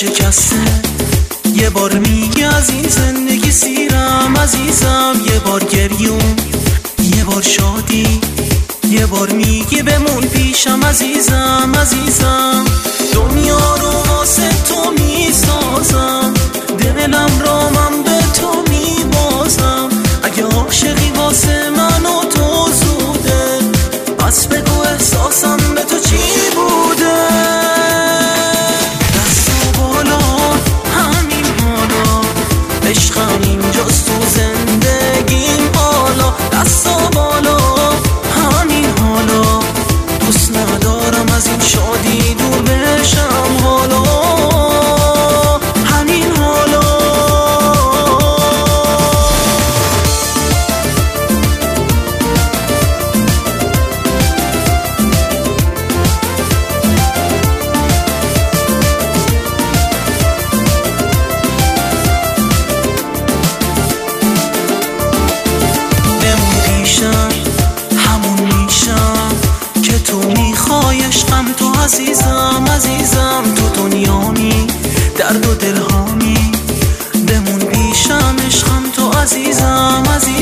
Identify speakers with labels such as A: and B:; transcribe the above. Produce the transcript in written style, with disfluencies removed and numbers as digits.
A: شکسته یه بار میگه از این زندگی سیرم عزیزم، یه بار گریون یه بار شادی، یه بار میگه بمون پیشم عزیزم عزیزم. دنیا رو واسه تو میسازم، دلم را من به تو میبازم. اگه عاشقی واسه من و تو زوده، پس بگو احساسم به تو چی بوده. دستا بالا همین حالا، عشقم اینجاست تو زندگیم حالا. دستا بالا همین حالا، دوست ندارم از این شادی دور بشم حالا. همین حالا بمون پیشم، همون میشم که تو میخوای عشقم. تو عزیزم عزیزم، تو دنیامی، درد و دلهامی. بمون پیشم عشقم، تو عزیزم عزیزم.